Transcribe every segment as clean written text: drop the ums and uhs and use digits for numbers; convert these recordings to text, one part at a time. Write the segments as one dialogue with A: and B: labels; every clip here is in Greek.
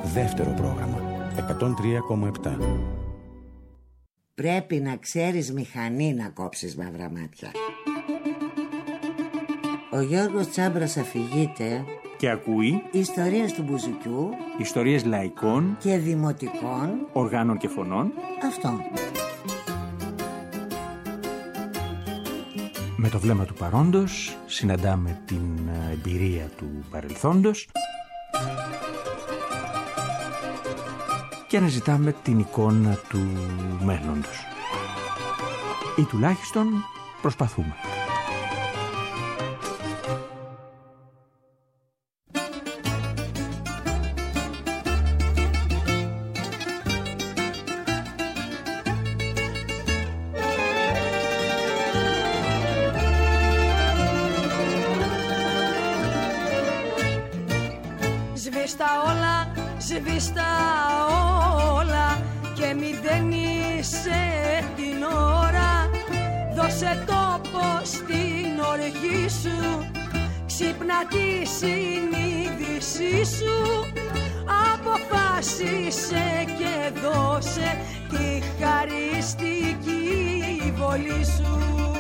A: Δεύτερο πρόγραμμα 103,7.
B: Πρέπει να ξέρεις μηχανή να κόψεις μαύρα μάτια. Ο Γιώργος Τσάμπρας αφηγείται
C: και ακούει
B: ιστορίες του Μπουζουκιού,
C: ιστορίες λαϊκών
B: και δημοτικών
C: οργάνων και φωνών.
B: Αυτό.
C: Με το βλέμμα του παρόντος συναντάμε την εμπειρία του παρελθόντος και αναζητάμε την εικόνα του μέλλοντος. Ή τουλάχιστον προσπαθούμε.
D: Σβήστα όλα και μηδένισε την ώρα. Δώσε τόπο στην οργή σου, ξύπνα τη συνείδησή σου. Αποφάσισε και δώσε τη χαριστική βολή σου.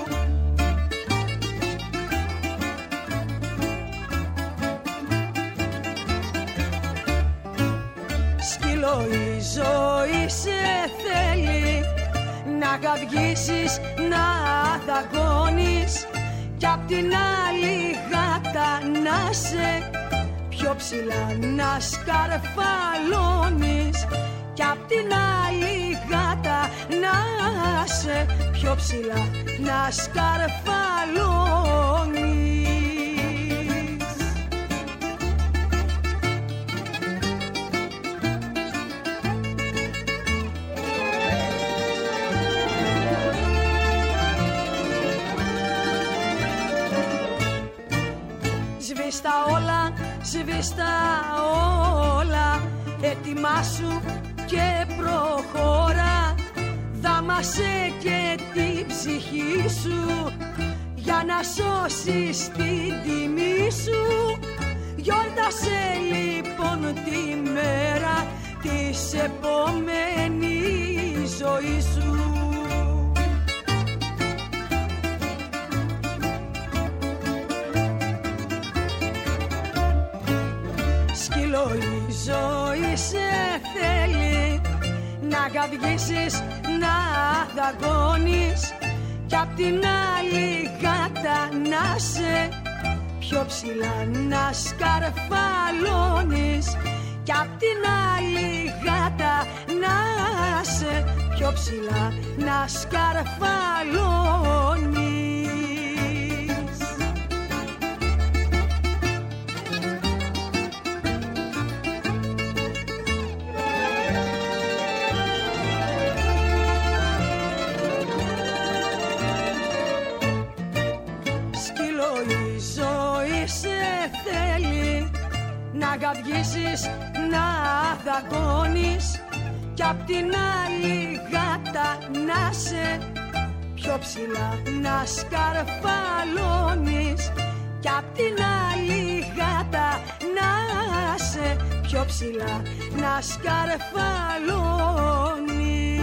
D: Η ζωή σε θέλει να καυγήσεις, να δαγκώνεις κι απ' την άλλη γάτα να σε πιο ψηλά να σκαρφαλώνεις κι απ' την άλλη γάτα να σε πιο ψηλά να σκαρφαλώνεις. Σβήστα όλα, ετοιμάσου και προχώρα. Δάμασε και την ψυχή σου για να σώσεις την τιμή σου. Γιόρτασε λοιπόν τη μέρα της επόμενης ζωής σου. Η ζωή σε θέλει να καυγήσεις, να δαγκώνεις κι απ' την άλλη γάτα να σε πιο ψηλά να σκαρφαλώνεις κι απ' την άλλη γάτα να σε πιο ψηλά να σκαρφαλώνεις. Να καυγήσεις, να δαγκώνεις κι απ' την άλλη γάτα να σε πιο ψηλά να σκαρφαλώνεις κι απ' την άλλη γάτα να σε πιο ψηλά να σκαρφαλώνεις.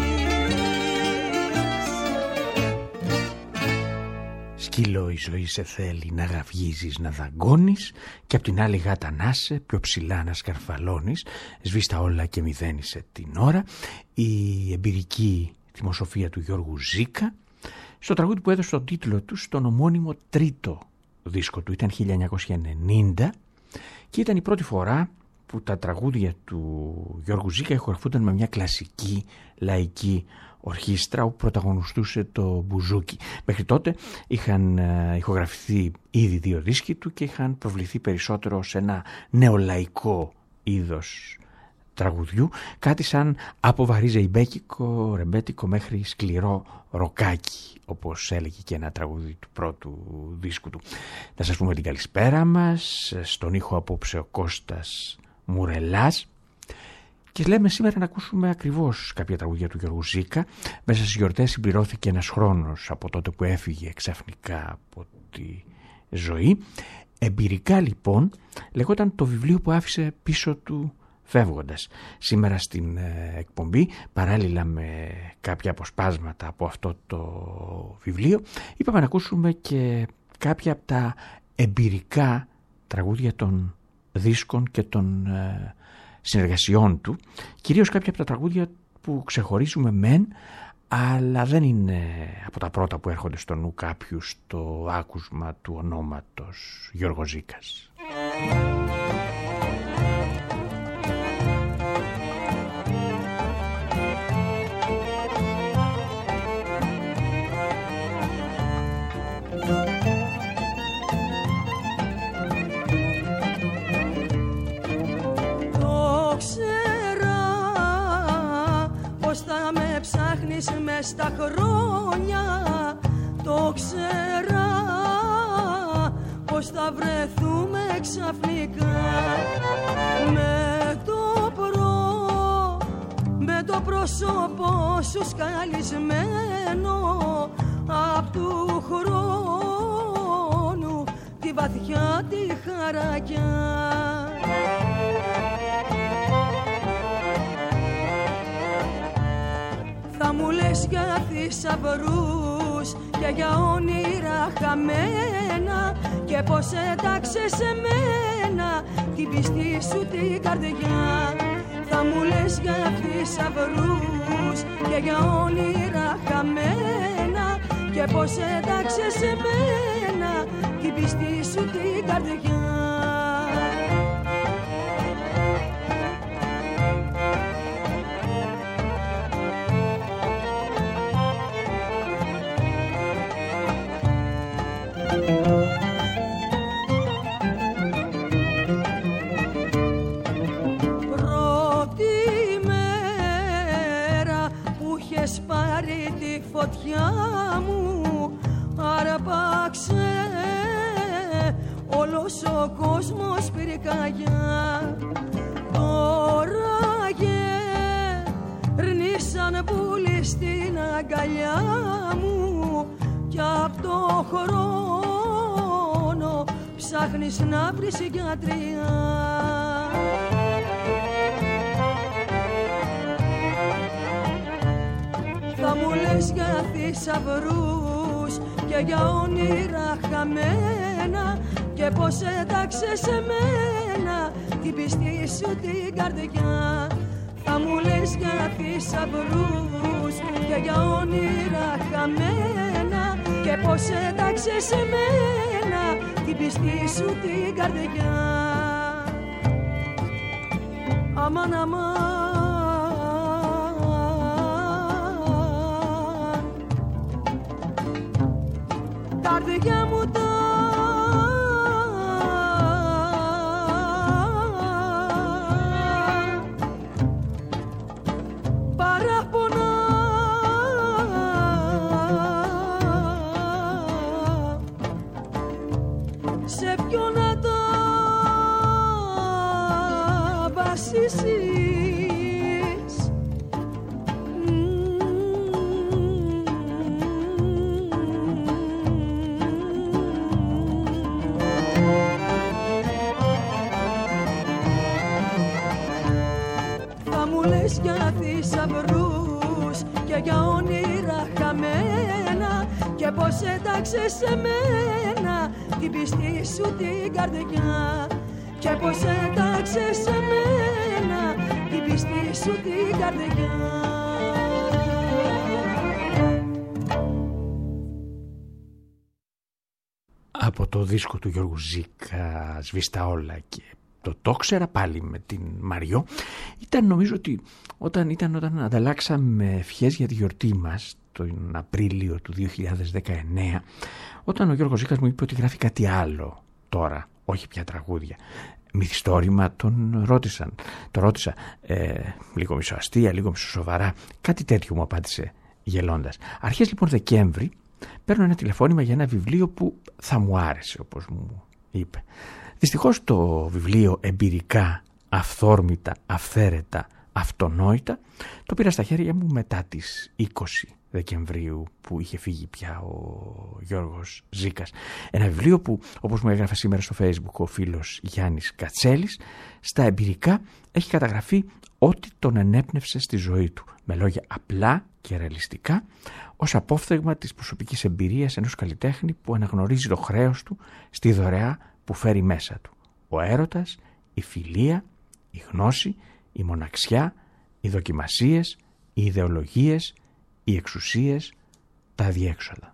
C: Σκύλο η ζωή σε θέλει να γαυγίζεις, να δαγκώνεις και απ' την άλλη γάτα να σε πιο ψηλά να σκαρφαλώνεις. Σβήστα όλα και μηδένισε την ώρα. Η εμπειρική θυμοσοφία του Γιώργου Ζήκα στο τραγούδι που έδωσε τον τίτλο του στον ομώνυμο τρίτο δίσκο του. Ήταν 1990 και ήταν η πρώτη φορά που τα τραγούδια του Γιώργου Ζήκα ηχογραφούνταν με μια κλασική λαϊκή ορχήστρα όπου πρωταγωνιστούσε το μπουζούκι. Μέχρι τότε είχαν ηχογραφηθεί ήδη 2 δίσκοι του και είχαν προβληθεί περισσότερο σε ένα νεολαϊκό είδος τραγουδιού, κάτι σαν από βαρύ ζεϊμπέκικο, ρεμπέτικο μέχρι σκληρό ροκάκι, όπως έλεγε και ένα τραγούδι του πρώτου δίσκου του. Να σας πούμε την καλησπέρα μας, στον ήχο απόψε ο Κώστας Μουρελάς. Και λέμε σήμερα να ακούσουμε ακριβώς κάποια τραγούδια του Γιώργου Ζήκα. Μέσα στις γιορτές συμπληρώθηκε ένας χρόνος από τότε που έφυγε ξαφνικά από τη ζωή. Εμπειρικά λοιπόν λεγόταν το βιβλίο που άφησε πίσω του φεύγοντας σήμερα στην εκπομπή, παράλληλα με κάποια αποσπάσματα από αυτό το βιβλίο, είπαμε να ακούσουμε και κάποια από τα εμπειρικά τραγούδια των δίσκων και των συνεργασιών του, κυρίως κάποια από τα τραγούδια που ξεχωρίζουμε μεν, αλλά δεν είναι από τα πρώτα που έρχονται στο νου κάποιου το άκουσμα του ονόματος Γιώργος Ζήκας.
D: Ψάχνεις μες στα χρόνια, το ξέρα πως θα βρεθούμε ξαφνικά με το πρόσωπο σου σκαλισμένο απ' του χρόνου τη βαθιά τη χαρακιά. Θα μου λες για θησαυρούς και για όνειρα χαμένα και πως έταξες σε μένα την πιστή σου την καρδιά. Θα μου λες για θησαυρούς και για όνειρα χαμένα και πως έταξες σε μένα την πιστή σου την καρδιά. Πάρει τη φωτιά μου, άρπαξε όλος ο κόσμος πυρκαγιά. Τώρα γερνήσαν πουλί στην αγκαλιά μου κι απ' το χρόνο ψάχνεις να βρεις γιατριά. Θα μου λες για θησαυρούς και για όνειρα χαμένα και πως έταξες σε μένα την πιστή σου την καρδιά. Θα μου λες για θησαυρούς και για όνειρα χαμένα και πως έταξες σε μένα την πιστή σου την καρδιά. Αμάν, αμάν, καρδιά μου τα παράπονα σε ποιον να τα βασίσεις. Για θησαυρούς και για όνειρα χαμένα και πως έταξες σε μένα την πιστή σου την καρδιά και πως έταξες σε μένα την πιστή σου την καρδιά.
C: Από το δίσκο του Γιώργου Ζήκα, Σβήστα όλα, και το ξέρα πάλι με την Μαριό, ήταν, νομίζω ότι όταν ανταλλάξαμε ευχές για τη γιορτή μας τον Απρίλιο του 2019, όταν ο Γιώργος Ζήκας μου είπε ότι γράφει κάτι άλλο τώρα, όχι πια τραγούδια, μυθιστόρημα, τον ρώτησα λίγο μισοαστία, λίγο μισοσοβαρά, κάτι τέτοιο μου απάντησε γελώντας. Αρχές λοιπόν Δεκέμβρη παίρνω ένα τηλεφώνημα για ένα βιβλίο που θα μου άρεσε, όπως μου είπε. Δυστυχώς το βιβλίο εμπειρικά, αυθόρμητα, αυθαίρετα, αυτονόητα το πήρα στα χέρια μου μετά τις 20 Δεκεμβρίου που είχε φύγει πια ο Γιώργος Ζήκας. Ένα βιβλίο που, όπως μου έγραφε σήμερα στο Facebook ο φίλος Γιάννης Κατσέλης, στα εμπειρικά έχει καταγραφεί ό,τι τον ενέπνευσε στη ζωή του, με λόγια απλά και ρεαλιστικά, ως απόφθεγμα της προσωπικής εμπειρίας ενός καλλιτέχνη που αναγνωρίζει το χρέος του στη δωρεά που φέρει μέσα του. Ο έρωτας, η φιλία, η γνώση, η μοναξιά, οι δοκιμασίες, οι ιδεολογίες, οι εξουσίες, τα αδιέξοδα.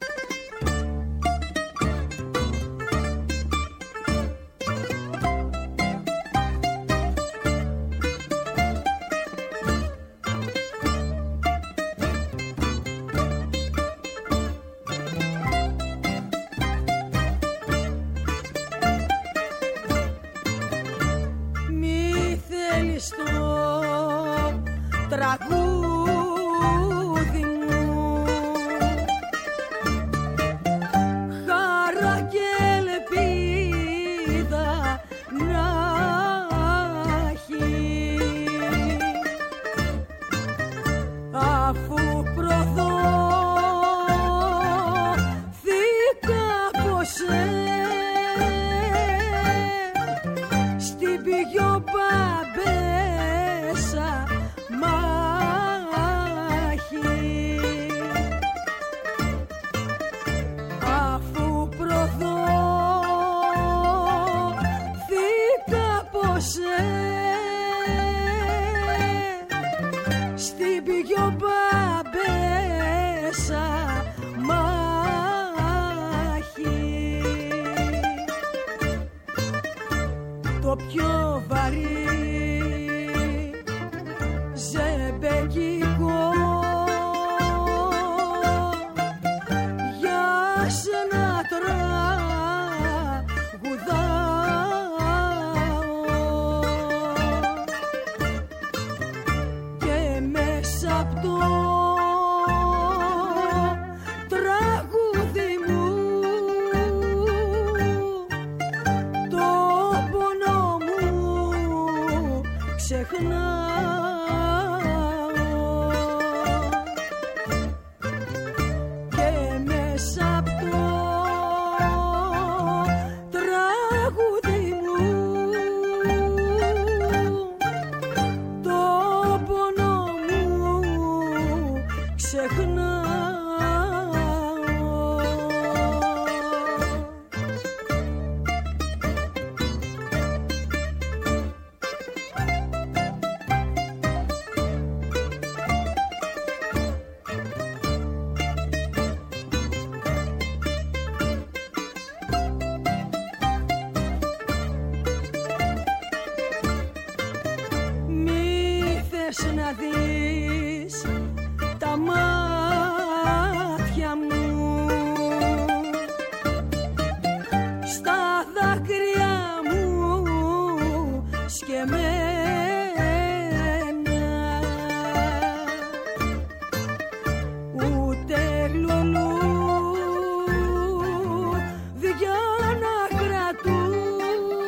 D: Να δεις τα μάτια μου στα δάκρυα μου σκεμμένα, ούτε λουλούδια να κρατούν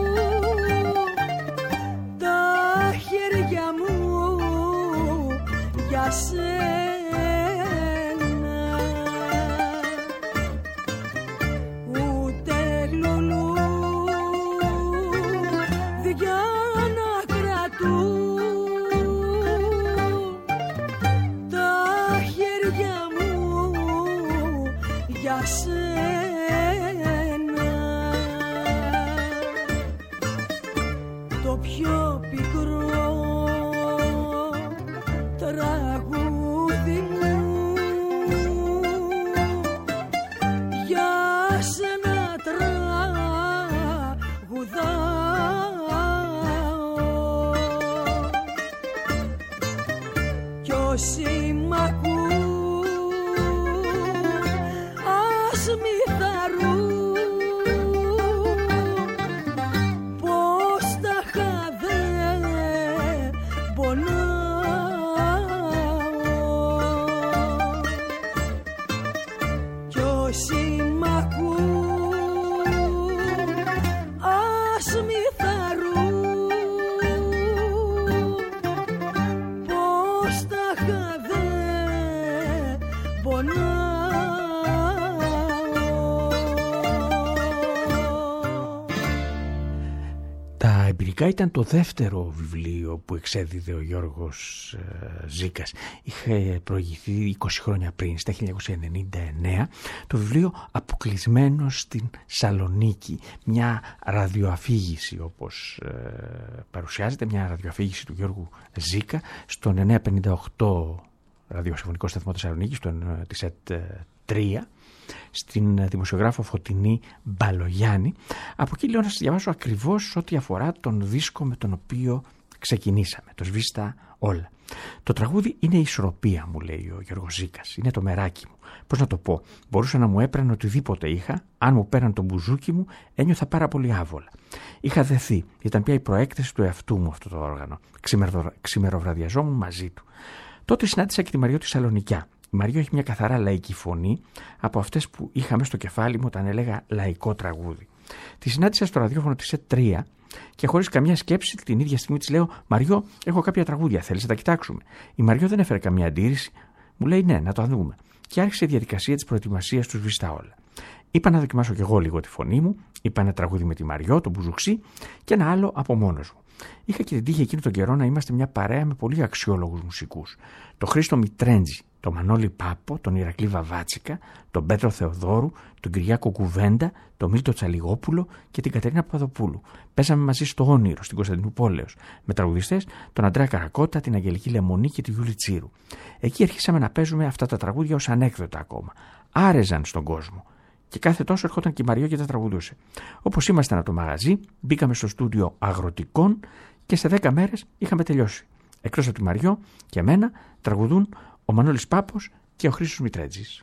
D: τα χέρια μου για σένα, ούτε λουλούδια να κρατούν τα χέρια μου για σένα. Το πιο πικρό τραγούδι μου για σένα τραγουδάω, κι όσοι μ' ακούν ας μη θαρούν πως τα χαδέ πονάω, κι όσοι μ' ακούν ας μη θαρούν πως τα χαδέ
C: εμπειρικά ήταν το δεύτερο βιβλίο που εξέδιδε ο Γιώργος Ζήκας. Είχε προηγηθεί 20 χρόνια πριν, στα 1999, το βιβλίο «Αποκλεισμένο στην Σαλονίκη». Μια ραδιοαφήγηση, όπως παρουσιάζεται, μια ραδιοαφήγηση του Γιώργου Ζήκα στον 958 ραδιοσυμφωνικό σταθμό Θεσσαλονίκης, της ΕΤ3, στην δημοσιογράφο Φωτεινή Μπαλογιάννη. Από εκεί λέω να σας διαβάσω ακριβώς ό,τι αφορά τον δίσκο με τον οποίο ξεκινήσαμε, το «Σβήστα όλα». Το τραγούδι είναι η ισορροπία, μου λέει ο Γιώργος Ζήκας, είναι το μεράκι μου. Πώς να το πω, μπορούσα να μου έπαιρνε οτιδήποτε είχα, αν μου πέραν τον μπουζούκι μου ένιωθα πάρα πολύ άβολα. Είχα δεθεί, ήταν πια η προέκταση του εαυτού μου αυτό το όργανο, ξημεροβραδιαζόμουν μαζί του. Τότε συνάντησα και τη Μαριώ τη Σαλονικιά. Η Μαριώ έχει μια καθαρά λαϊκή φωνή, από αυτές που είχαμε στο κεφάλι μου όταν έλεγα λαϊκό τραγούδι. Τη συνάντησα στο ραδιόφωνο της ΕΤ3 και χωρίς καμιά σκέψη την ίδια στιγμή της λέω: Μαριώ, έχω κάποια τραγούδια, θέλεις να τα κοιτάξουμε? Η Μαριώ δεν έφερε καμία αντίρρηση, μου λέει ναι, να το δούμε. Και άρχισε η διαδικασία της προετοιμασίας του «Σβήστα όλα». Είπα να δοκιμάσω κι εγώ λίγο τη φωνή μου, είπα ένα τραγούδι με τη Μαριώ, τον Μπουζουξή, και ένα άλλο από μόνος μου. Είχα και την τύχη εκείνο τον καιρό να είμαστε μια παρέα με πολύ αξιόλογους μουσικούς. Το Χρήστο Μητρέντζη, τον Μανώλη Πάπο, τον Ηρακλή Βαβάτσικα, τον Πέτρο Θεοδόρου, τον Κυριάκο Κουβέντα, τον Μίλτο Τσαλιγόπουλο και την Κατερίνα Παπαδοπούλου. Παίζαμε μαζί στο Όνειρο, στην Κωνσταντινούπολεως, με τραγουδιστές τον Αντρέα Καρακώτα, την Αγγελική Λεμονή και τη Γιούλη Τσίρου. Εκεί αρχίσαμε να παίζουμε αυτά τα τραγούδια ως ανέκδοτα ακόμα. Άρεζαν στον κόσμο. Και κάθε τόσο ερχόταν και η Μαριώ και τα τραγουδούσε. Όπως ήμασταν από το μαγαζί, μπήκαμε στο στούντιο Αγροτικών και σε 10 μέρες είχαμε τελειώσει. Εκτός από τη Μαριώ και εμένα, τραγουδούν ο Μανώλης Πάπος και ο Χρήστος Μητρέντζης.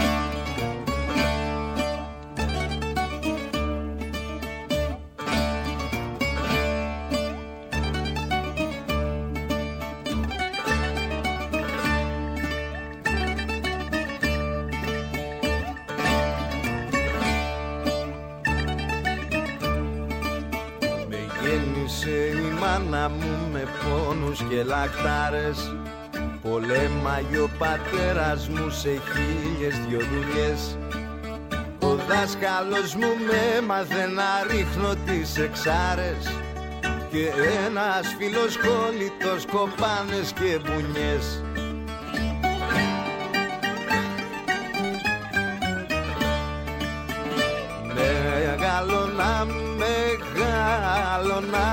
E: Μου με πόνους και λακτάρες, πολέμαγε ο πατέρας μου σε 1000 δουλειές. Ο δάσκαλος μου με έμαθε να ρίχνω τις εξάρες και ένας φίλος κόλλητος κοπάνες και μπουνιές. Μεγαλώνα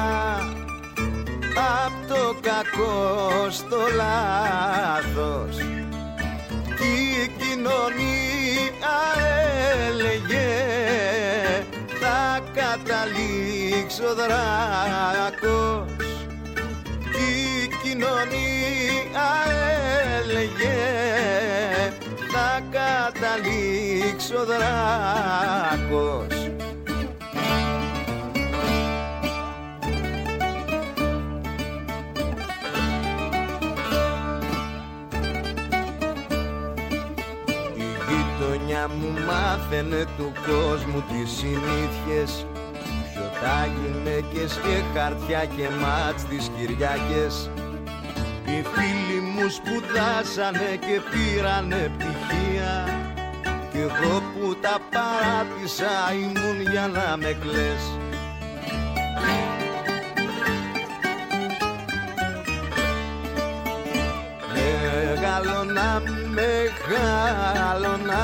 E: απ' το κακό στο λάθος κι η κοινωνία έλεγε θα καταλήξω δράκος, κι η κοινωνία έλεγε θα καταλήξω δράκος. Μου μάθαινε του κόσμου τις συνήθειες, πιωτά γυναίκες και χαρτιά και μάτς τις Κυριακές. Οι φίλοι μου σπουδάσανε και πήρανε πτυχία κι εγώ που τα παράτησα ήμουν για να με κλαις. Μεγαλώνα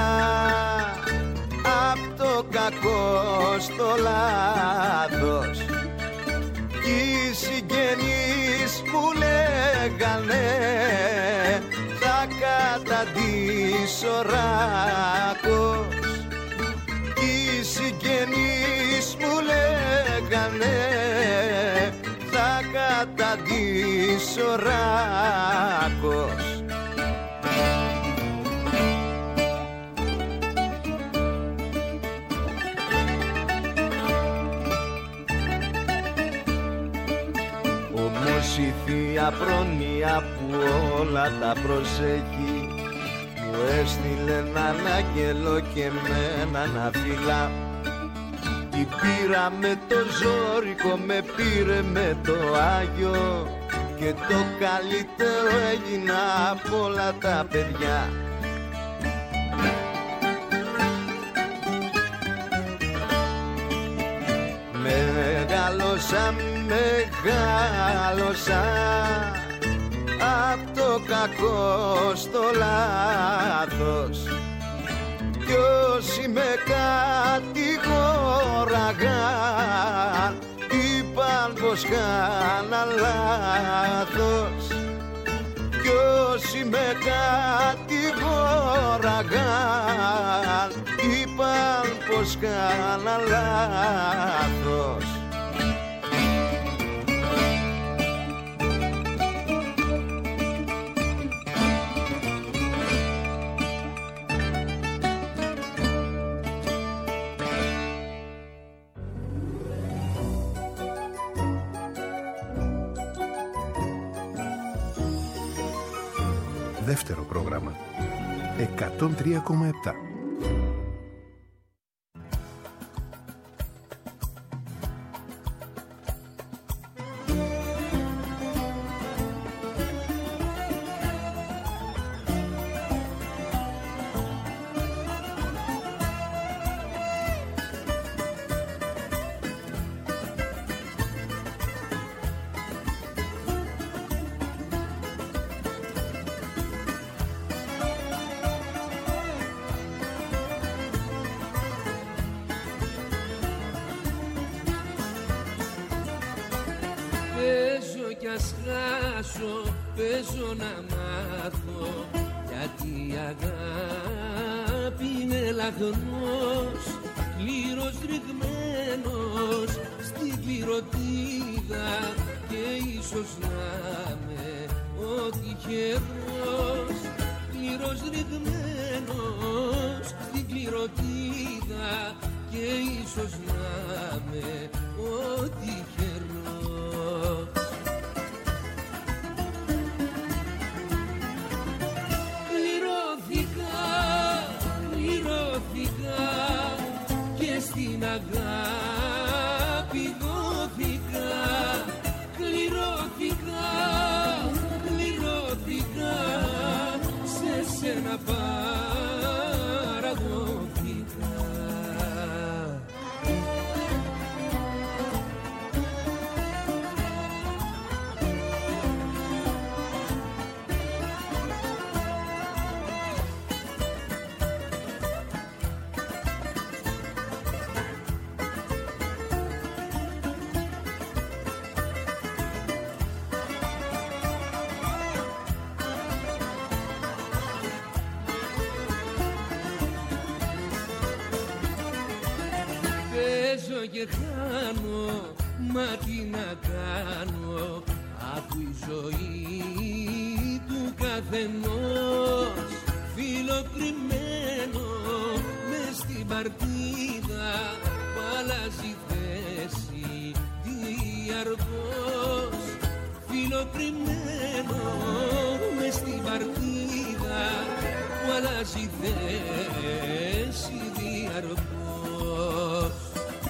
E: απ' το κακό στο λάθος κι οι συγγενείς μου λέγανε θα καταντήσω ράκος, κι οι συγγενείς μου λέγανε θα καταντήσω ράκος. Η θεία πρόνοια που όλα τα προσέχει μου έστειλε έναν άγγελο και εμένα να φυλά. Την πήρα με το ζόρικο, με πήρε με το Άγιο και το καλύτερο έγινα από όλα τα παιδιά. Μεγάλο μεγάλωσα απ' το κακό στο λάθος κι όσοι με κατηγόραγαν είπαν πως κάνα λάθος κι όσοι με κατηγόραγαν είπαν πως κάνα λάθος.
F: Δεύτερο πρόγραμμα 103,7.
G: Παίζω να μάθω γιατί η αγάπη είναι λαγνός, κλήρος ρηγμένος στην κληροτίδα και ίσως να με ο τυχερός, κλήρος ρηγμένος στην κληροτίδα και ίσως να με ο τυχερός. Και στην αγάπη δόθηκα, κληρώθηκα, κληρώθηκα, σε σένα παραδόθηκα. Και χάνω, μα τι να κάνω, αφού η ζωή του καθενός φιλοκρυμμένο μες στην παρτίδα που αλλάζει θέση διαρκώς, φιλοκρυμμένο μες στην παρτίδα που αλλάζει θέση διαρκώς.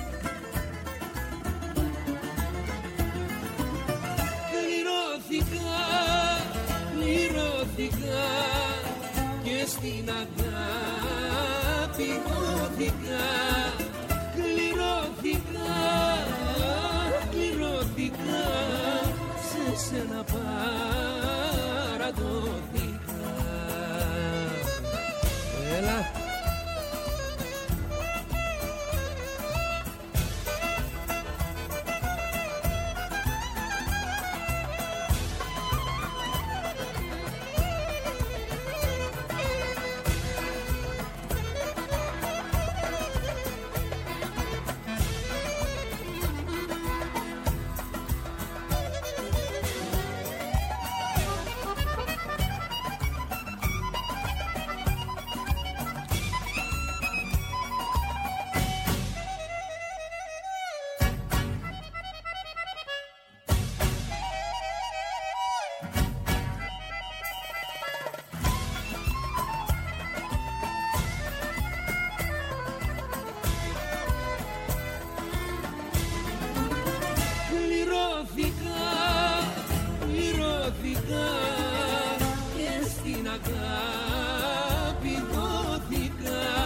G: Κληρώθηκα και στην αγάπη δόθηκα, κληρώθηκα, κληρώθηκα, σε σένα παραδόθηκα. Έλα.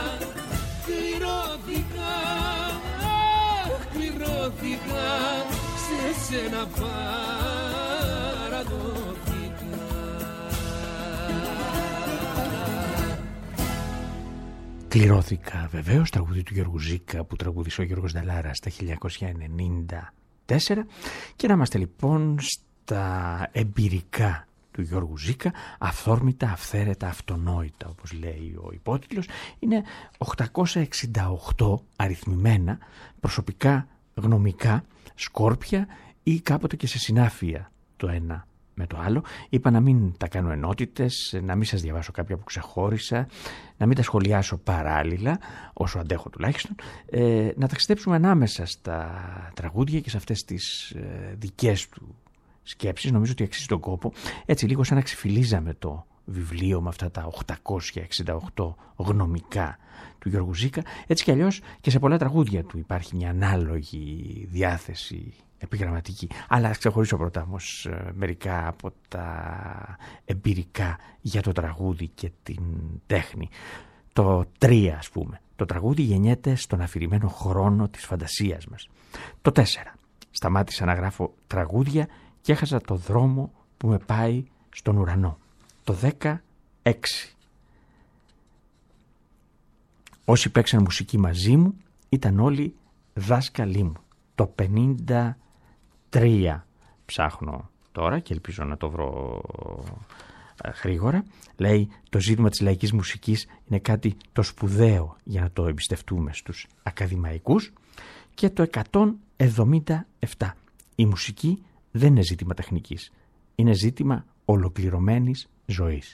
G: Κληρώθηκα, κληρώθηκα, σένα παραδόθηκα.
C: Κληρώθηκα βεβαίως, τραγούδι του Γιώργου Ζήκα που τραγούδισε ο Γιώργος Νταλάρας στα 1994, και να είμαστε λοιπόν στα εμπειρικά του Γιώργου Ζήκα, αυθόρμητα, αυθαίρετα, αυτονόητα όπως λέει ο υπότιτλος. Είναι 868 αριθμημένα προσωπικά, γνωμικά, σκόρπια ή κάποτε και σε συνάφεια το ένα με το άλλο. Είπα να μην τα κάνω ενότητες, να μην σας διαβάσω κάποια που ξεχώρισα, να μην τα σχολιάσω παράλληλα, όσο αντέχω τουλάχιστον, να ταξιδέψουμε ανάμεσα στα τραγούδια και σε αυτές τις δικές του σκέψεις. Νομίζω ότι αξίζει τον κόπο. Έτσι λίγο σαν να ξεφυλίζαμε το βιβλίο με αυτά τα 868 γνωμικά του Γιώργου Ζήκα. Έτσι κι αλλιώς και σε πολλά τραγούδια του υπάρχει μια ανάλογη διάθεση επιγραμματική. Αλλά ας ξεχωρίσω πρώτα όμως μερικά από τα εμπειρικά για το τραγούδι και την τέχνη. Το 3 ας πούμε. Το τραγούδι γεννιέται στον αφηρημένο χρόνο της φαντασίας μας. Το 4. Σταμάτησα να γράφω τραγούδια και έχασα το δρόμο που με πάει στον ουρανό. Το 16. Όσοι παίξαν μουσική μαζί μου ήταν όλοι δάσκαλοι μου. Το 53 ψάχνω τώρα και ελπίζω να το βρω γρήγορα. Λέει, το ζήτημα της λαϊκής μουσικής είναι κάτι το σπουδαίο για να το εμπιστευτούμε στους ακαδημαϊκούς. Και το 177. Η μουσική δεν είναι ζήτημα τεχνικής. Είναι ζήτημα ολοκληρωμένης ζωής.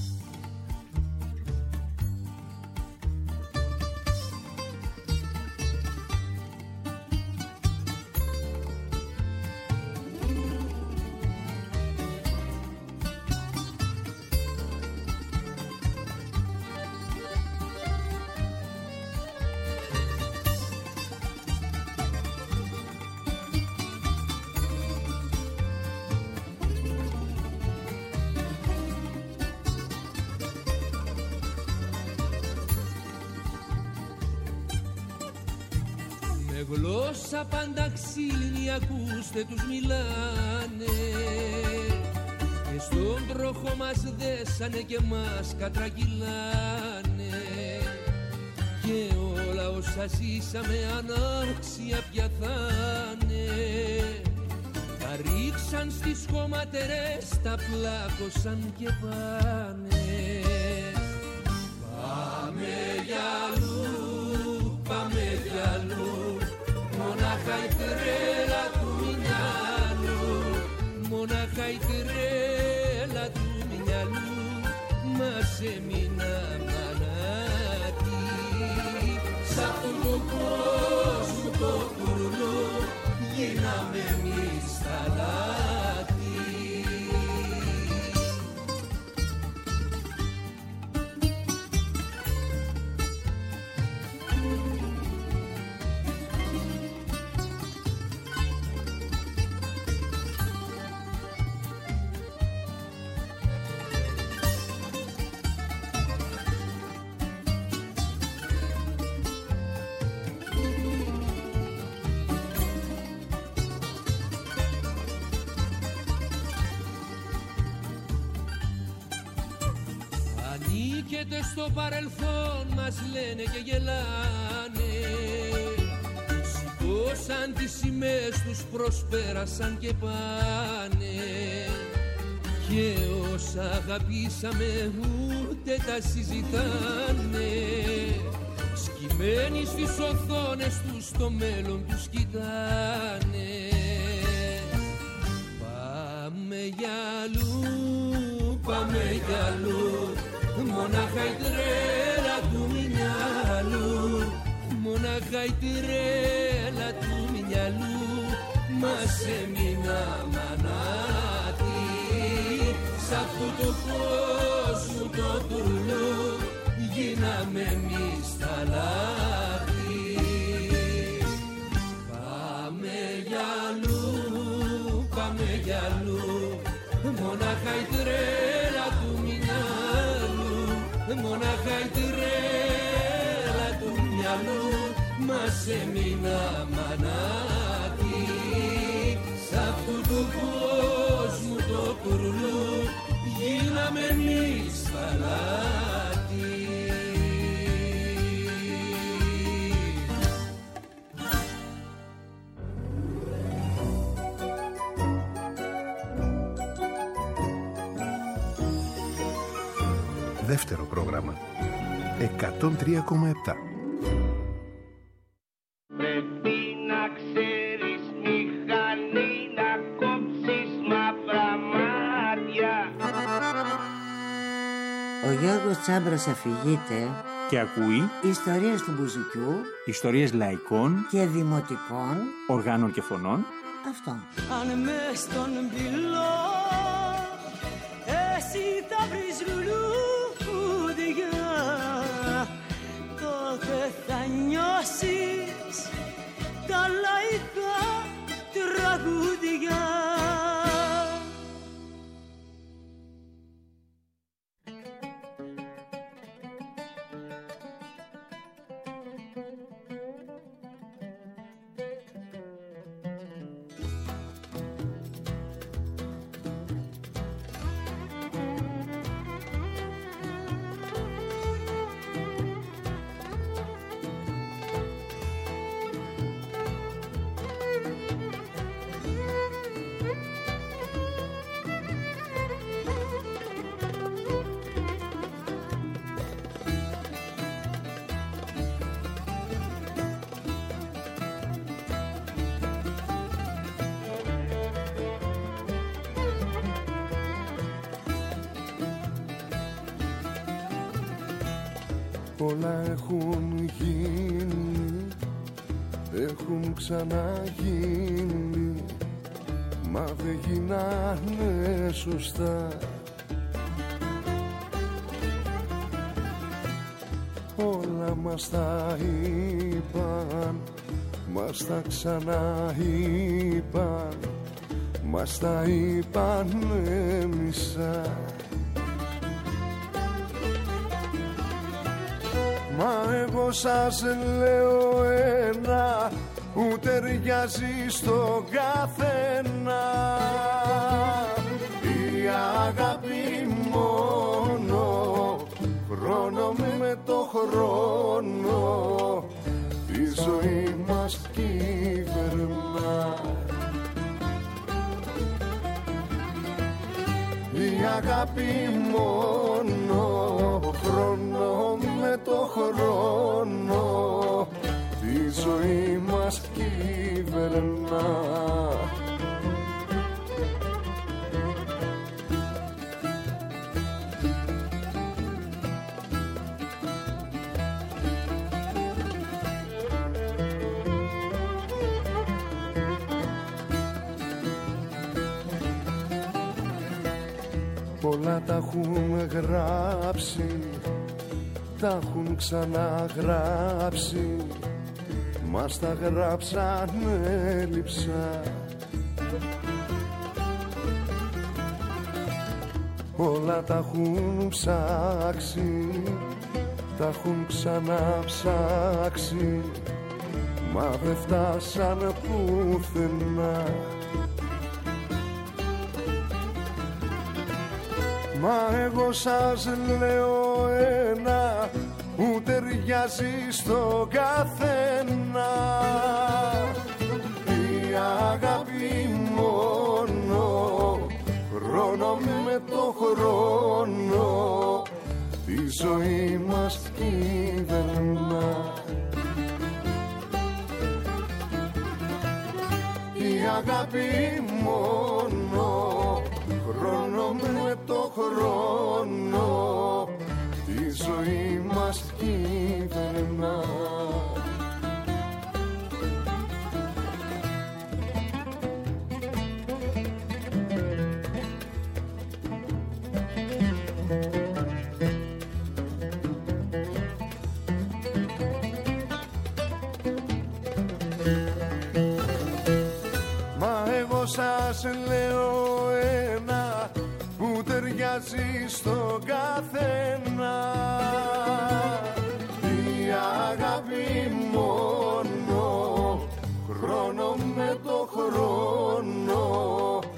G: Γλώσσα πάντα ξύλινη, ακούστε τους μιλάνε, και στον τροχό μας δέσανε και μας κατρακυλάνε, και όλα όσα ζήσαμε ανάξια πια θα'ναι. Τα ρίξαν στις χωματερές, τα πλάκωσαν και πάνε. Πάμε για αλλού, πάμε για αλλού, μονάχα η τρέλα του μυαλού, μονάχα η τρέλα του μυαλού μας έμεινα μανάτι. Σ' αυτόν τον κόσμο το τουρνό γίναμε εμείς τα λάθη. Ανήκετε στο παρελθόν μας λένε και γελάνε, σηκώσαν τις σημαίες τους, προσπέρασαν και πάνε, και όσα αγαπήσαμε ούτε τα συζητάνε, σκυμμένοι στις οθόνες τους το μέλλον τους κοιτάνε. Πάμε για αλλού, πάμε για αλλού, μονάχα η τρέλα του μυαλού, μονάχα η τρέλα του μυαλού μας έμεινα μανάτι. Σ' αυτού του κόσμου το τουρνού γίναμε εμείς τα λάθη. Πάμε για αλλού, πάμε για αλλού, μονάχα η τρέλα του μυαλού, μονάχα η τρέλα του μυαλού μας έμεινα μανάτι. Σ' του κόσμου το κουρλού γίναμε εμείς θανάτοι.
F: Δεύτερο πρόγραμμα 103,7.
H: Πρέπει να ξέρεις μηχανή να κόψεις μαύρα μάτια.
B: Ο Γιώργος Τσάμπρας αφηγείται
C: Και ακούει
B: ιστορίες του Μπουζουκιού
C: ιστορίες λαϊκών
B: και δημοτικών
C: οργάνων και φωνών.
B: Αυτό.
D: Αν μες στον πυλό εσύ θα βρεις λουλούδια, τότε θα νιώσεις τα λαϊκά τραγούδια.
I: Όλα έχουν γίνει, έχουν ξαναγίνει, μα δεν γίνανε σωστά. Όλα μας τα είπαν, μας τα ξαναείπαν, μας τα είπανε μισά. Μα εγώ σας λέω ένα που ταιριάζει στον καθένα. Η αγάπη μόνο χρόνο με το χρόνο τη ζωή μας κυβερνά. Η αγάπη μόνο χρόνο με το χρόνο τη ζωή μας κυβερνά. Πολλά τα έχουν γράψει, τα έχουν ξαναγράψει, μας τα γράψανε λειψά. Όλα τα έχουν ψάξει, τα έχουν ξαναψάξει, μα δεν φτάσανε πουθενά. Μα εγώ σας λέω ένα που ταιριάζει στο καθένα. Η αγάπη μόνο χρόνο με το χρόνο τη ζωή μας κυβερνά. Η αγάπη μόνο χρόνο με το χρόνο τη ζωή μας κυβερνά. Μα εγώ σας λέω ένα που ταιριάζει στο καθένα. Η αγάπη μόνο χρόνο με το χρόνο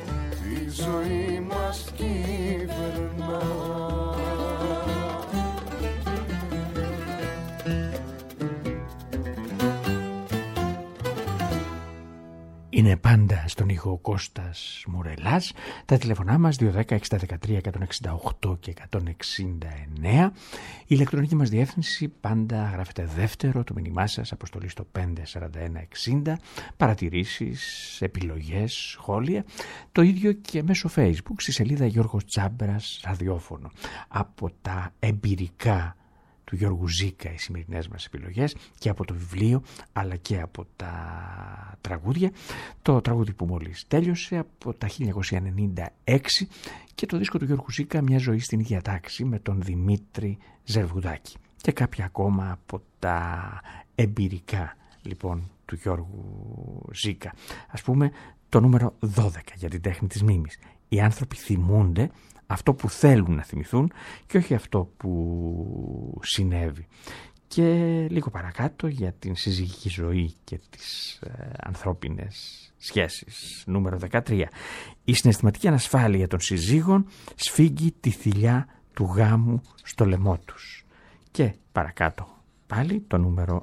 C: Είναι πάντα στον ήχο ο Κώστας Μουρελάς. Τα τηλεφωνά μας 210-6013-168 και 169. Η ηλεκτρονική μας διεύθυνση πάντα γράφετε δεύτερο, το μήνυμά σας αποστολή στο 54160. Παρατηρήσεις, επιλογές, σχόλια. Το ίδιο και μέσω Facebook στη σελίδα Γιώργος Τσάμπρας ραδιόφωνο. Από τα εμπειρικά του Γιώργου Ζήκα οι σημερινές μας επιλογές και από το βιβλίο αλλά και από τα τραγούδια. Το τραγούδι που μόλις τέλειωσε από τα 1996 και το δίσκο του Γιώργου Ζήκα «Μια ζωή στην ίδια τάξη» με τον Δημήτρη Ζερβουδάκη και κάποια ακόμα από τα εμπειρικά λοιπόν του Γιώργου Ζήκα. Ας πούμε το νούμερο 12 για την τέχνη της μίμης. Οι άνθρωποι θυμούνται αυτό που θέλουν να θυμηθούν και όχι αυτό που συνέβη. Και λίγο παρακάτω για την συζυγική ζωή και τις ανθρώπινες σχέσεις. Νούμερο 13. Η συναισθηματική ανασφάλεια των συζύγων σφίγγει τη θηλιά του γάμου στο λαιμό τους. Και παρακάτω πάλι το νούμερο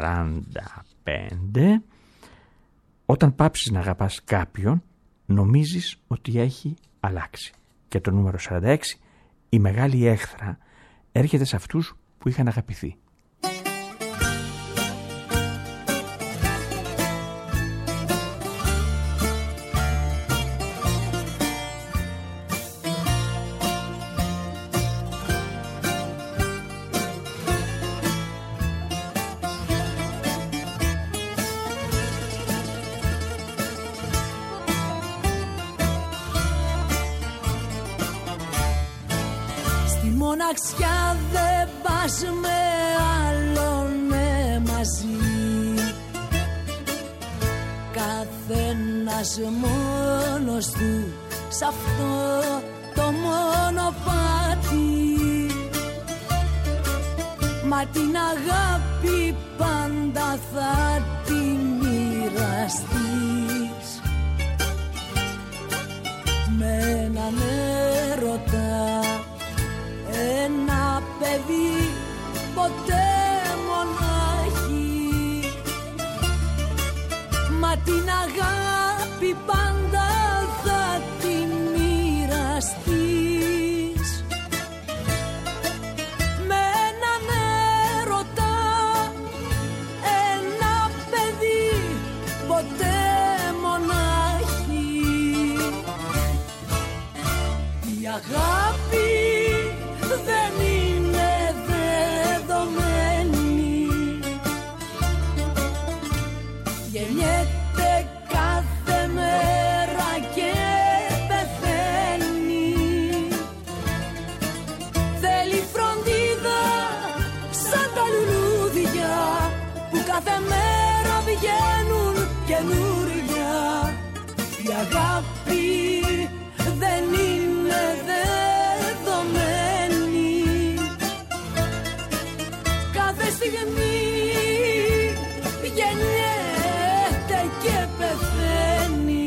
C: 45. Όταν πάψεις να αγαπάς κάποιον, νομίζεις ότι έχει αλλάξει. Και το νούμερο 46, η μεγάλη έχθρα έρχεται σε αυτούς που είχαν αγαπηθεί.
D: Μοναξιά δεν πας με άλλον μαζί. Καθένας μόνος του σ' αυτό το μονοπάτι. Μα την αγάπη πάντα θα την μοιραστείς με έναν έρωτα. Ένα παιδί ποτέ μονάχη. Μα την αγάπη πάντα θα την μοιραστείς με έναν έρωτα. Ένα παιδί ποτέ μονάχη. Η αγάπη δεν είναι δεδομένη. Γεννιέται κάθε μέρα και πεθαίνει. Θέλει φροντίδα σαν τα λουλούδια που κάθε μέρα βγαίνουν καινούρια. Η αγάπη δεν είναι δεδομένη. Κάθε στιγμή γεννιέται και πεθαίνει.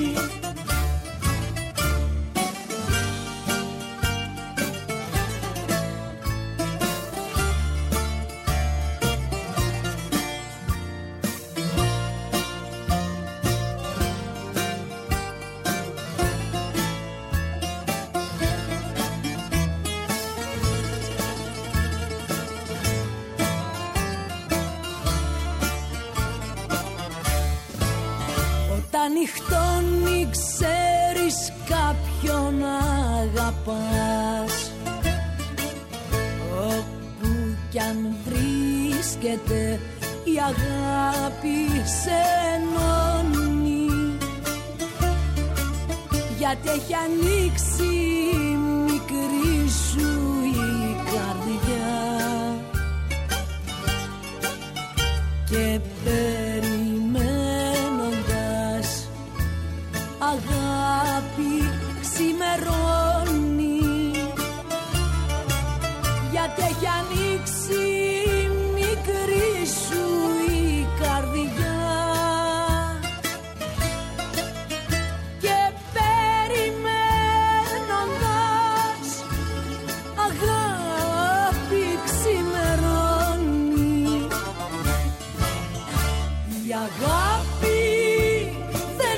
D: Νυχτώνει ξέρεις κάποιον αγαπάς. Όπου κι αν βρίσκεται η αγάπη σε ενώνει. Γιατί έχει ανοίξει η μικρή σου η καρδιά και αγάπη ξημερώνει. Γιατί έχει ανοίξει η μικρή σου η καρδιά και περιμένοντας αγάπη ξημερώνει. Η αγάπη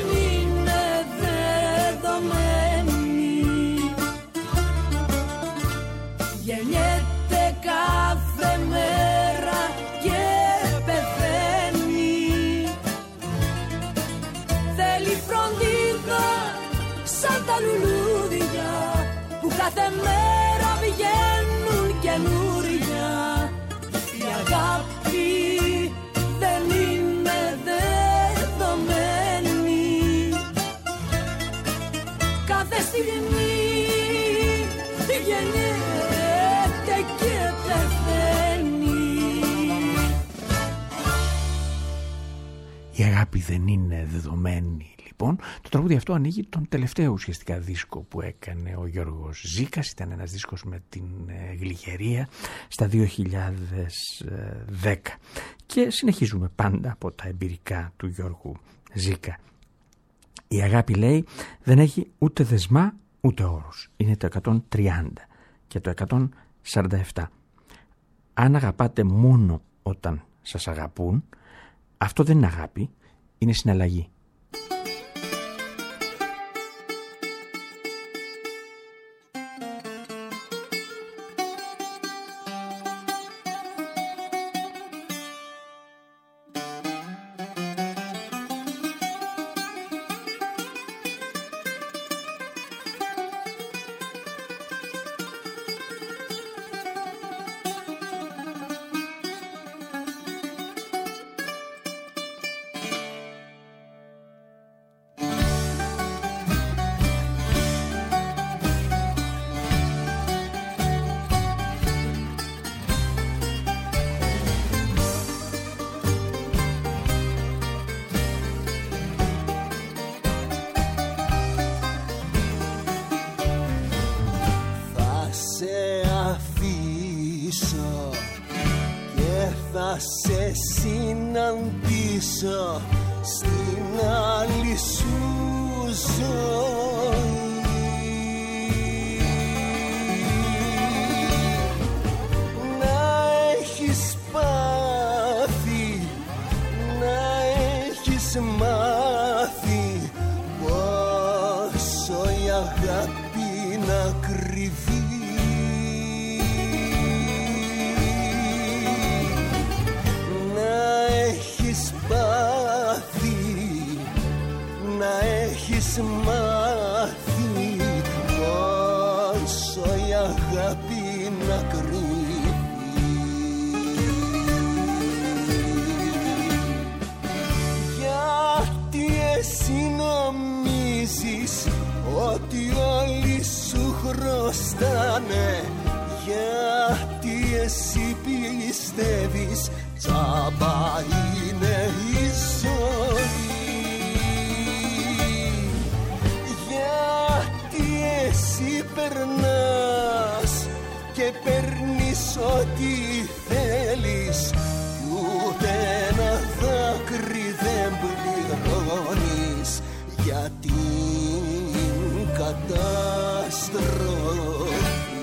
D: λουλούδια που κάθε μέρα βγαίνουν καινούρια. Η αγάπη δεν είναι δεδομένη, κάθε στιγμή γεννιέται και πεθαίνει.
C: Η αγάπη δεν είναι δεδομένη. Λοιπόν, το τραγούδι αυτό ανοίγει τον τελευταίο ουσιαστικά δίσκο που έκανε ο Γιώργος Ζήκας. Ήταν ένας δίσκος με την Γλυκερία στα 2010. Και συνεχίζουμε πάντα από τα εμπειρικά του Γιώργου Ζήκα. Η αγάπη, λέει, δεν έχει ούτε δεσμά ούτε όρους. Είναι το 130 και το 147. Αν αγαπάτε μόνο όταν σας αγαπούν, αυτό δεν είναι αγάπη, είναι συναλλαγή.
I: σε συναντήσω στην άλλη σου ζωή. Να έχεις πάθει, να έχεις μάθει πόσο η αγάπη να κρυβεί. Μάθει πόσο η αγάπη να κρύβει. Γιατί εσύ νομίζεις ότι όλοι σου χρωστάνε, γιατί εσύ πιστεύεις τσάμπα είναι η ζωή. Εσύ περνάς και παίρνεις ό,τι θέλεις, ούτε ένα δάκρυ δεν πληρώνεις για την καταστροφή.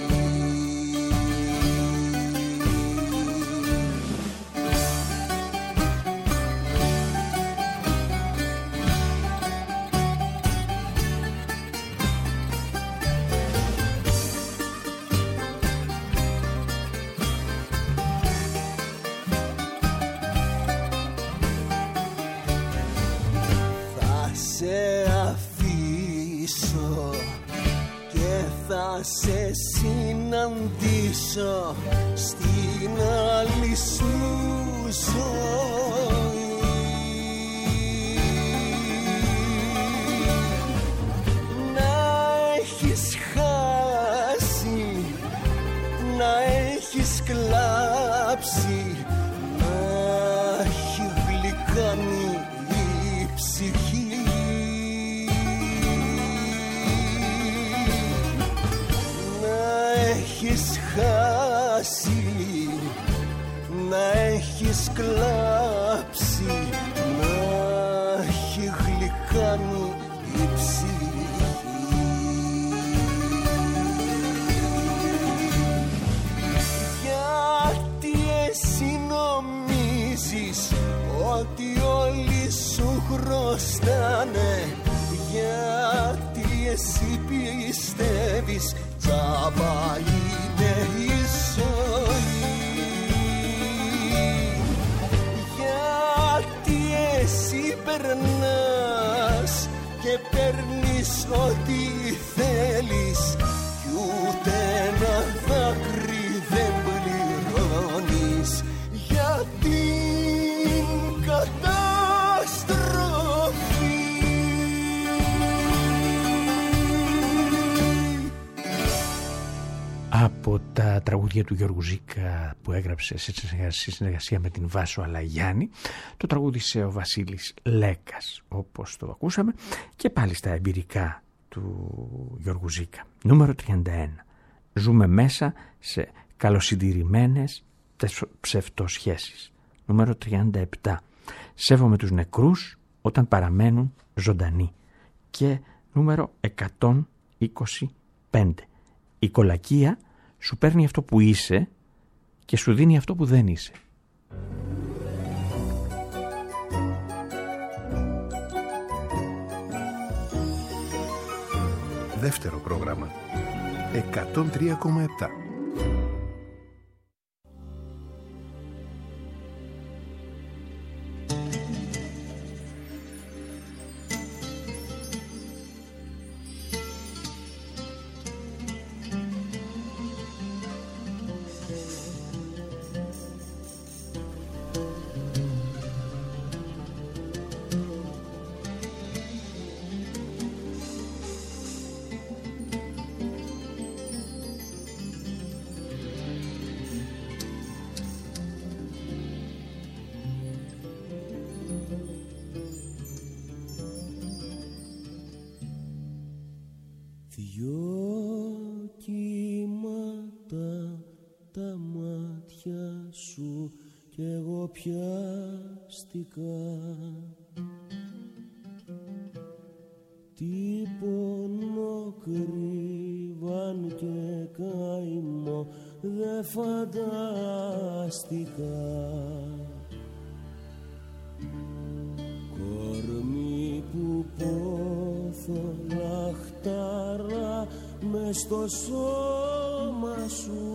I: Σε συναντήσω στην άλλη σου ζωή. Να έχεις χάσει, να έχεις κλάψει, να έχει γλυκάνει η ψυχή. Έχεις χάσει, να έχεις κλάψει, να έχει γλυκάνει η ψυχή. Γιατί εσύ νομίζεις ότι όλοι σου χρωστάνε, γιατί εσύ πιστεύεις τσάμπα είναι η ζωή. Γιατί εσύ περνάς και παίρνεις ό,τι θέλεις κι ούτε ένα δάκρυ δεν πληρώνεις για την καταστροφή.
C: Από τα τραγούδια του Γιώργου Ζήκα που έγραψε σε συνεργασία με την Βάσο Αλαγιάννη, το τραγούδισε ο Βασίλης Λέκας, όπως το ακούσαμε, και πάλι στα εμπειρικά του Γιώργου Ζήκα. Νούμερο 31. Ζούμε μέσα σε καλοσυντηρημένες ψευτοσχέσεις. Νούμερο 37. Σέβομαι τους νεκρούς όταν παραμένουν ζωντανοί. Και νούμερο 125. Η κολακία σου παίρνει αυτό που είσαι και σου δίνει αυτό που δεν είσαι.
F: Δεύτερο πρόγραμμα 103,7.
I: Τι πόνο κρύβαν και καημό δε φανταστικά. Κορμί που πόθο λαχτάρα μες στο σώμα σου,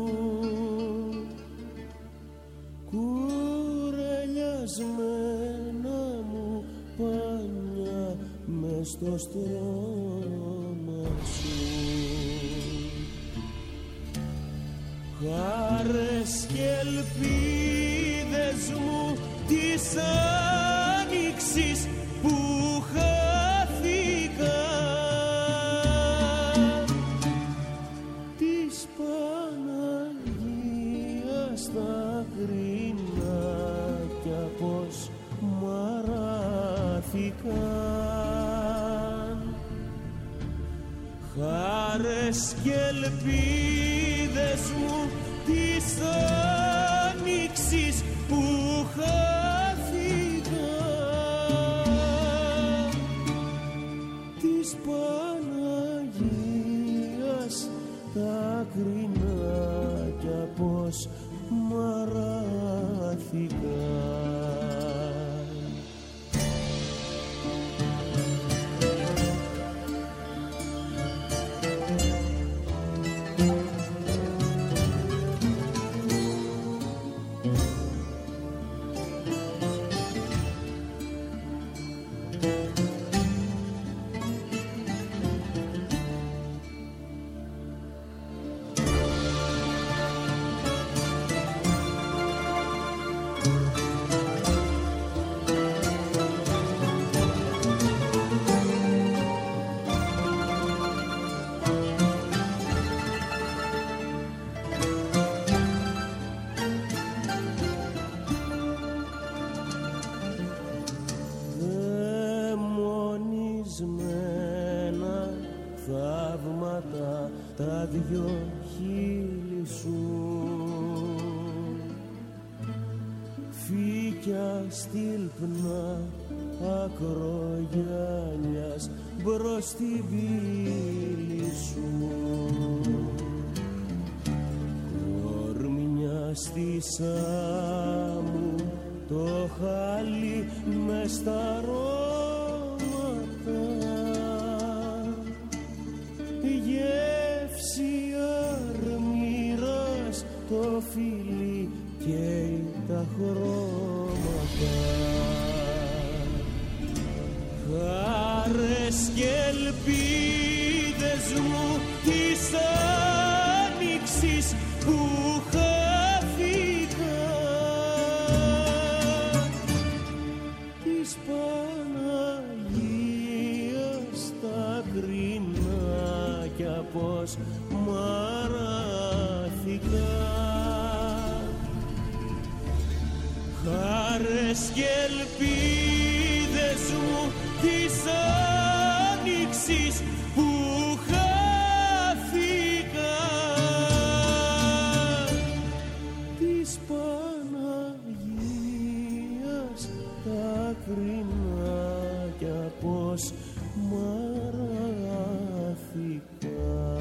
I: κουρελιασμένα μου πάνια μες στο στρώμα σου. Χάρες και ελπίδες μου της άνοιξης που χάθηκα, της Παναγίας τα κρινάκια πως μαράθηκαν. Χάρες και ελπίδες μου της άνοιξης που χάθηκαν, της Παναγίας τα κρινάκια πως μαράθηκαν. Θαύματα τα δυο χείλη σου, φύκια στυλπνά ακρογιάνιας μπρος στην πύλη σου, κορμιά στη σάμου το χάλι μες στα ρώματα, γεύση αρμυράς το φιλί καίει τα χρώματα. Χάρες και ελπίδες μου της άνοιξης που χάθηκαν, της Παναγίας τα κρινάκια πως μαράθηκα. Χάρες και ελπίδες μου της άνοιξης που χάθηκαν, της Παναγίας τα κρινάκια πως μαράθηκα.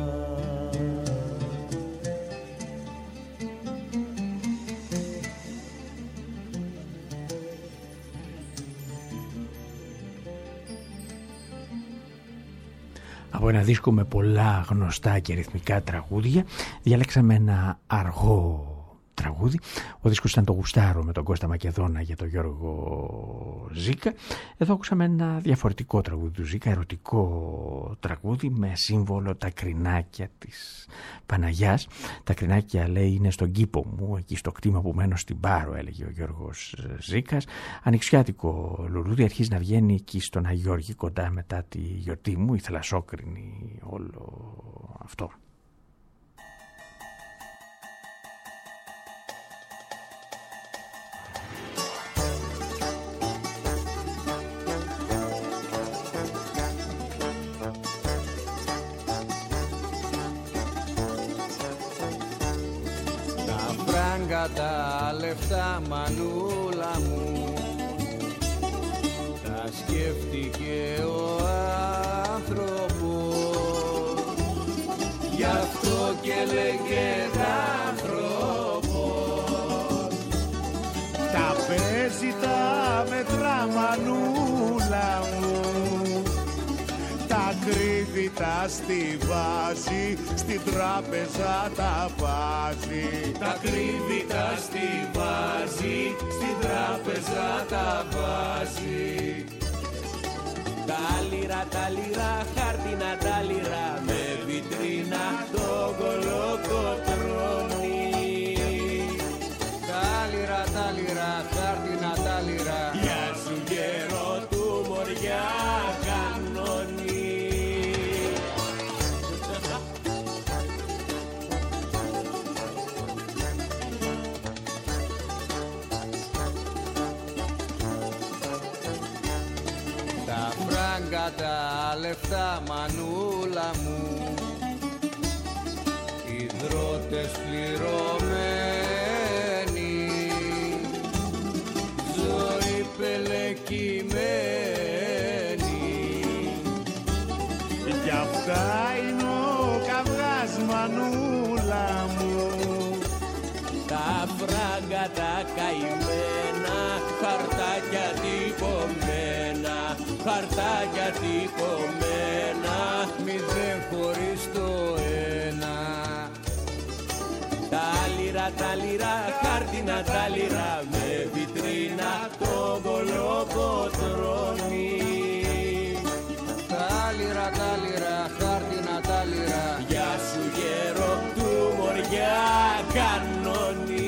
C: Από ένα δίσκο με πολλά γνωστά και ρυθμικά τραγούδια διαλέξαμε ένα αργό τραγούδι. Ο δίσκος ήταν το Γουστάρο με τον Κώστα Μακεδόνα για τον Γιώργο Ζήκα. Εδώ ακούσαμε ένα διαφορετικό τραγούδι του Ζήκα, ερωτικό τραγούδι με σύμβολο τα κρινάκια της Παναγιάς. Τα κρινάκια, λέει, είναι στον κήπο μου, εκεί στο κτήμα που μένω στην Πάρο, έλεγε ο Γιώργος Ζήκας. Ανοιξιάτικο λουλούδι, αρχίζει να βγαίνει εκεί στον Αγιώργη κοντά μετά τη γιορτή μου, η θαλασσόκρινη, όλο αυτό.
E: Τα λεφτά, μανούλα μου, τα σκέφτηκε ο άνθρωπος, γι' αυτό και λέγεται άνθρωπος.
I: Τα παίζει τα μέτρα, μανούλα μου, τα κρύβει, τα στιβάζει, στην τράπεζα τα βάζει.
E: Τα κρύβει, τα στιβάζει, στην τράπεζα τα βάζει. Τα λιρά, χάρτινα τα λιρά, με βιτρίνα το κολοκοτρώνει. Τα λιρά, χάρτινα τα λιρά, για σου γέρο του μωριά κανόνι. Τα λεφτά, μανούλα μου, υδρότες πληρωμένοι, ζωή πελεκυμένη.
I: Γι' αυτά είναι ο καβγάς, μανούλα μου,
E: τα φράγκα τα καημένα, χαρτάκια τυπωμένα, χαρτάκια τυπωμένα, 0 χωρίς το 1. Τα λιρά, χάρτινα τα λιρά, με βιτρίνα το κολοκοτρώνει. Τα λιρά, χάρτινα τα λιρά, για σου γέρο του μωριά κανόνι.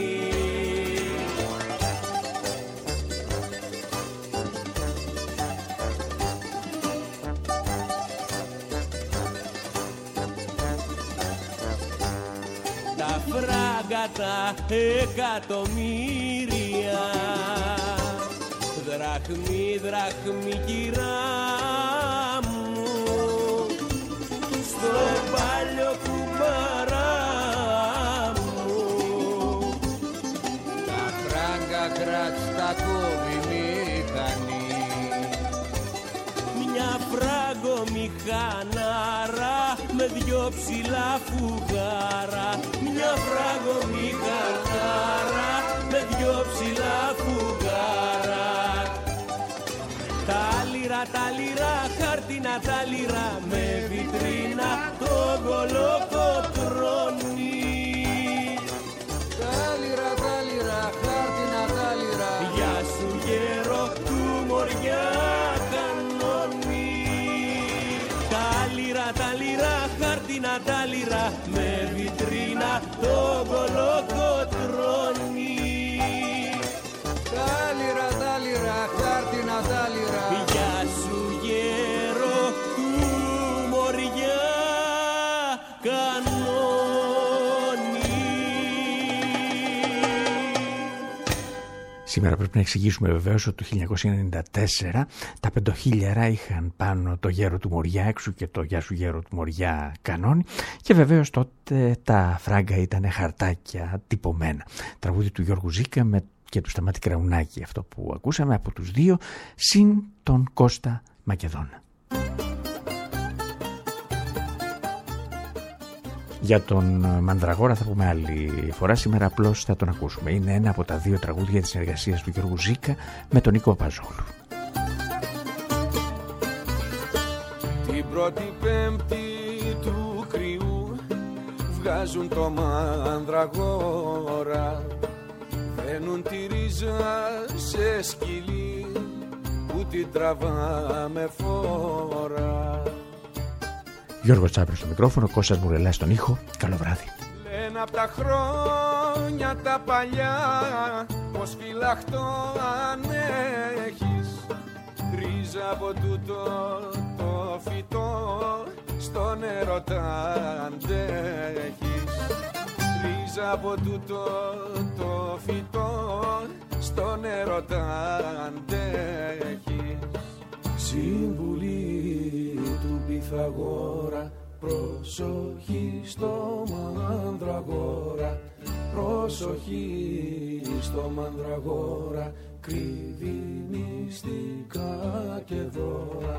E: Φράγκα τα εκατομμύρια, δραχμή κυρά μου, στο παλιό κουμπαρά μου. Τα φράγκα κράτς τα κόβει μηχανή, μια φραγκομηχανάρα με 2 ψηλά φουγάρα, μια φραγκομηχανάρα με 2 ψηλά φουγάρα. Τα λιρά, χάρτινα τα λιρά, με βιτρίνα το κολοκοτρώνει. Τα λιρά, χάρτινα τα λιρά, για σου γέρο του μωριά κανόνι.
G: τα λιρά, χάρτινα τα λιρά, με βιτρίνα το κολοκοτρώνει.
F: Τα λιρά, χάρτινα τα λιρά.
G: Γεια σου γέρο του Μοριά κανόνι.
C: Σήμερα πρέπει να εξηγήσουμε βεβαίως ότι το 1994 τα 5.000 είχαν πάνω το γέρο του Μοριά έξω και το Γεια σου γέρο του Μοριά κανόνι, και βεβαίως τότε τα φράγκα ήταν χαρτάκια τυπωμένα. Τραγούδι του Γιώργου Ζήκα και του Σταμάτη Κραουνάκη, αυτό που ακούσαμε από τους δύο, συν τον Κώστα Μακεδόνα. Για τον Μανδραγόρα θα πούμε άλλη φορά, σήμερα απλώς θα τον ακούσουμε. Είναι ένα από τα δύο τραγούδια της συνεργασίας του Γιώργου Ζήκα με τον Νίκο Παζόλου.
E: Την πρώτη Πέμπτη του κρυού βγάζουν το Μανδραγόρα, δένουν τη ρίζα σε σκυλί που την τραβάμε φόρα.
C: Γιώργος Τσάπρος στο μικρόφωνο, Κώστας Μουρελάς στον ήχο. Καλό βράδυ.
E: Λένε απ' τα χρόνια τα παλιά πως φυλαχτό αν έχεις, ρίζα από τούτο το φυτό στον έρωτα αντέχεις, ρίζα από τούτο το φυτό στον έρωτα αντέχεις. Συμβουλή του Πυθαγόρα, προσοχή στο Μανδραγόρα, προσοχή στο Μανδραγόρα, κρύβει μυστικά και δώρα.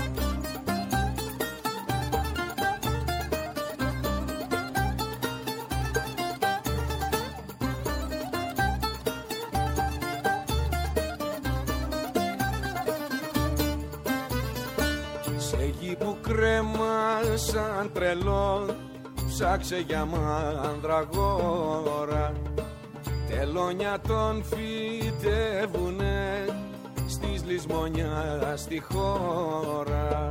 E: Που κρέμα σαν τρελό ψάξε για Μανδραγόρα, τελώνια τον φυτεύουνε στις λησμονιά στη χώρα.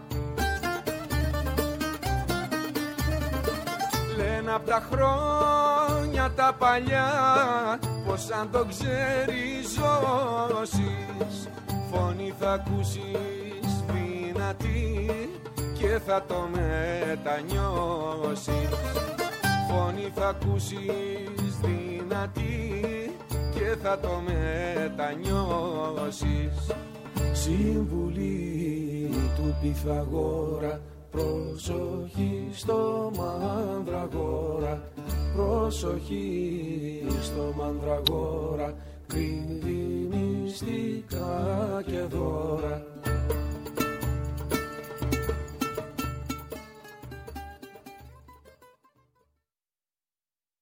E: Λένε απ' τα χρόνια τα παλιά πως αν το ξεριζώσεις φωνή θα ακούσεις δυνατή και θα το μετανιώσεις. Φωνή θα ακούσεις δυνατή και θα το μετανιώσεις. Συμβουλή του Πυθαγόρα, προσοχή στο Μανδραγόρα, προσοχή στο Μανδραγόρα, κρύβει μυστικά και δώρα.